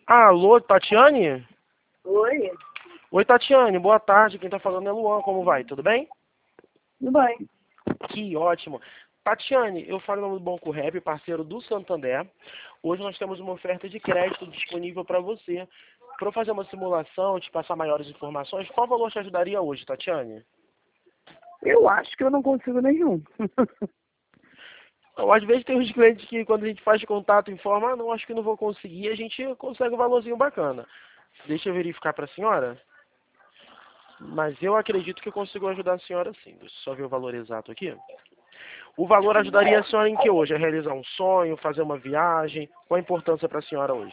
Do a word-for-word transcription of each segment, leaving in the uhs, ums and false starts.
Alô, Tatiane? Oi, Oi, Tatiane, boa tarde. Quem tá falando é Luan, como vai? Tudo bem? tudo bem? Que ótimo. Tatiane, eu falo em nome do Banco Rap, parceiro do Santander. Hoje nós temos uma oferta de crédito disponível para você. Para eu fazer uma simulação, te passar maiores informações, qual valor te ajudaria hoje, Tatiane? Eu acho que eu não consigo nenhum. Então, às vezes tem uns clientes que quando a gente faz contato informa, ah, não, acho que não vou conseguir, a gente consegue um valorzinho bacana. Deixa eu verificar para a senhora. Mas eu acredito que eu consigo ajudar a senhora sim. Deixa eu só ver o valor exato aqui. O valor ajudaria a senhora em que hoje? A realizar um sonho, fazer uma viagem? Qual a importância para a senhora hoje?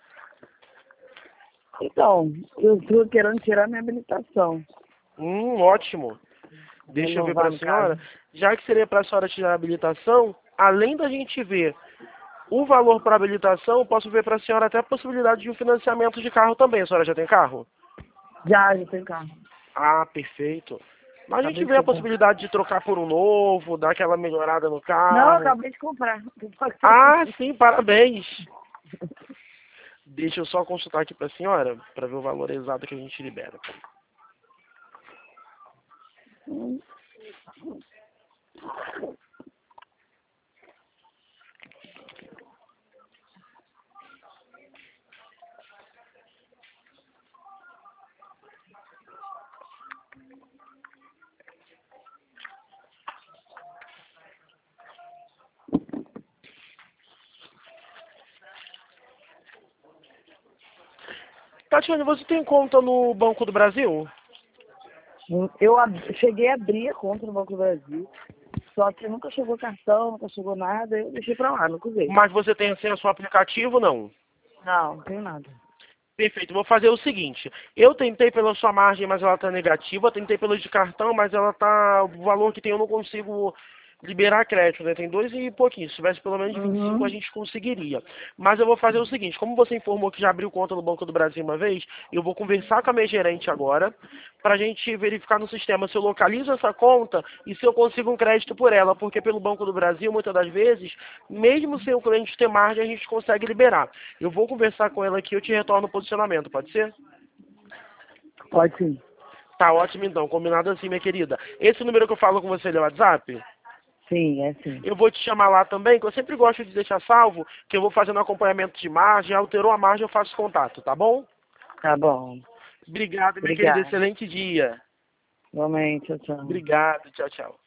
Então, eu estou querendo tirar minha habilitação. Hum, ótimo. Deixa eu ver para Renovar, a no senhora. caso. Já que seria para a senhora tirar a habilitação, além da gente ver o valor para a habilitação, eu posso ver para a senhora até a possibilidade de um financiamento de carro também. A senhora já tem carro? Já, já tenho carro. Ah, perfeito. Mas a gente Acabei de vê a comprar. possibilidade de trocar por um novo, dar aquela melhorada no Não, carro. acabei de comprar. Ah, sim, parabéns. Deixa eu só consultar aqui para a senhora, para ver o valor exato que a gente libera. Tatiane, você tem conta no Banco do Brasil? Eu ab- cheguei a abrir a conta no Banco do Brasil, só que nunca chegou cartão, nunca chegou nada, eu deixei pra lá, nunca usei. Mas você tem acesso ao aplicativo, não? Não, não tenho nada. Perfeito, vou fazer o seguinte. Eu tentei pela sua margem, mas ela está negativa. Tentei pelo de cartão, mas ela tá. O valor que tem eu não consigo liberar crédito, né? Tem dois e pouquinho. Se tivesse pelo menos vinte e cinco, a Uhum. gente conseguiria. Mas eu vou fazer o seguinte, como você informou que já abriu conta no Banco do Brasil uma vez, eu vou conversar com a minha gerente agora, para a gente verificar no sistema se eu localizo essa conta e se eu consigo um crédito por ela, porque pelo Banco do Brasil, muitas das vezes, mesmo sem o cliente ter margem, a gente consegue liberar. Eu vou conversar com ela aqui e eu te retorno o posicionamento, pode ser? Pode sim. Tá ótimo então, combinado assim, minha querida. Esse número que eu falo com você é o WhatsApp? Sim, é sim. Eu vou te chamar lá também, que eu sempre gosto de deixar salvo, que eu vou fazendo acompanhamento de margem, alterou a margem, eu faço contato, tá bom? Tá bom. Obrigado, minha querida, Obrigada. excelente dia. Igualmente, tchau, tchau. Obrigado, tchau, tchau.